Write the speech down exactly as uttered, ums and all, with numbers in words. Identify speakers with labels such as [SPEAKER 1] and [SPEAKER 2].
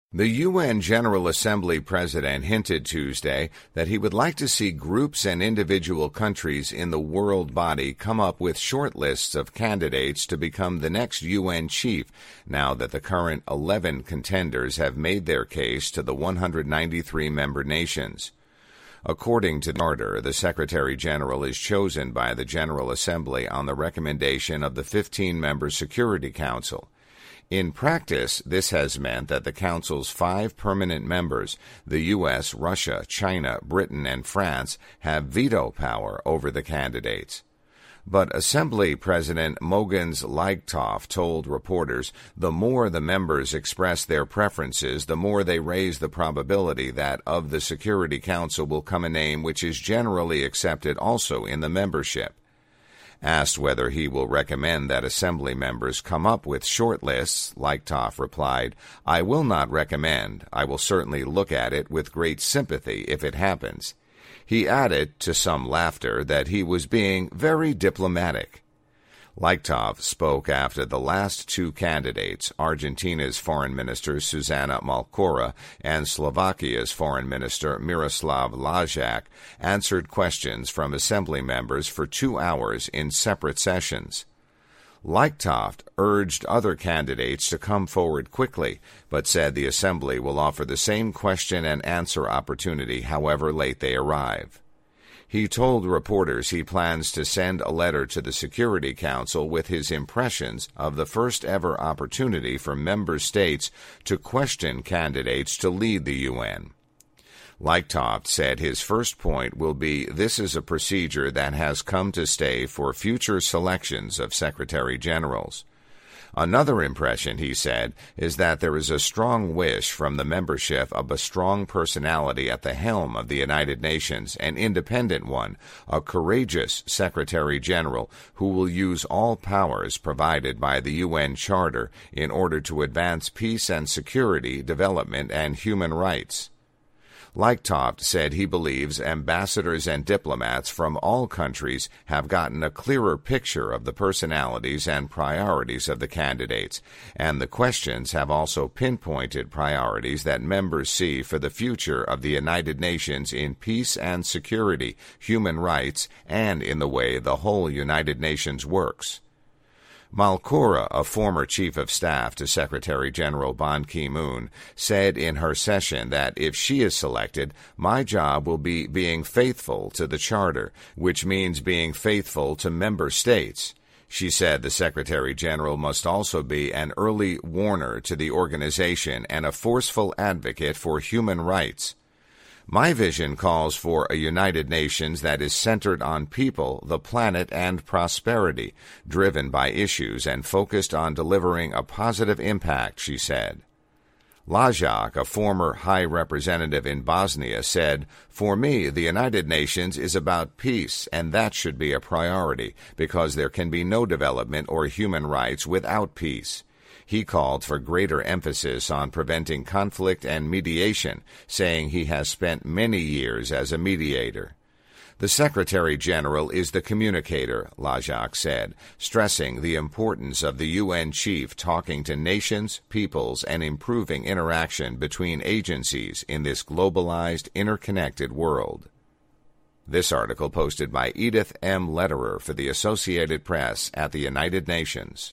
[SPEAKER 1] The U N General Assembly president hinted Tuesday that he would like to see groups and individual countries in the world body come up with short lists of candidates to become the next U N chief, now that the current eleven contenders have made their case to the one hundred ninety-three member nations. According to the charter, the Secretary General is chosen by the General Assembly on the recommendation of the fifteen-member Security Council. In practice, this has meant that the Council's five permanent members, the U S, Russia, China, Britain, and France, have veto power over the candidates. But Assembly President Mogens Lykketoft told reporters the more the members express their preferences, the more they raise the probability that of the Security Council will come a name which is generally accepted also in the membership. Asked whether he will recommend that Assembly members come up with short lists, Lykketoft replied, "I will not recommend. I will certainly look at it with great sympathy if it happens." He added, to some laughter, that he was being very diplomatic. Lykketoft spoke after the last two candidates, Argentina's Foreign Minister Zuzana Malcorra and Slovakia's Foreign Minister Miroslav Lajčák, answered questions from Assembly members for two hours in separate sessions. Lykketoft urged other candidates to come forward quickly, but said the Assembly will offer the same question and answer opportunity however late they arrive. He told reporters he plans to send a letter to the Security Council with his impressions of the first-ever opportunity for member states to question candidates to lead the U N. Lykketoft said his first point will be this is a procedure that has come to stay for future selections of Secretary-Generals. Another impression, he said, is that there is a strong wish from the membership of a strong personality at the helm of the United Nations, an independent one, a courageous Secretary-General who will use all powers provided by the U N Charter in order to advance peace and security, development, and human rights. Lykketoft said he believes ambassadors and diplomats from all countries have gotten a clearer picture of the personalities and priorities of the candidates, and the questions have also pinpointed priorities that members see for the future of the United Nations in peace and security, human rights, and in the way the whole United Nations works. Malcorra, a former chief of staff to Secretary-General Ban Ki-moon, said in her session that if she is selected, my job will be being faithful to the Charter, which means being faithful to member states. She said the Secretary-General must also be an early warner to the organization and a forceful advocate for human rights. My vision calls for a United Nations that is centered on people, the planet, and prosperity, driven by issues and focused on delivering a positive impact, she said. Lajčák, a former High Representative in Bosnia, said, "For me, the United Nations is about peace, and that should be a priority, because there can be no development or human rights without peace." He called for greater emphasis on preventing conflict and mediation, saying he has spent many years as a mediator. The Secretary-General is the communicator, Lajčák said, stressing the importance of the U N chief talking to nations, peoples, and improving interaction between agencies in this globalized, interconnected world. This article posted by Edith M. Lederer for the Associated Press at the United Nations.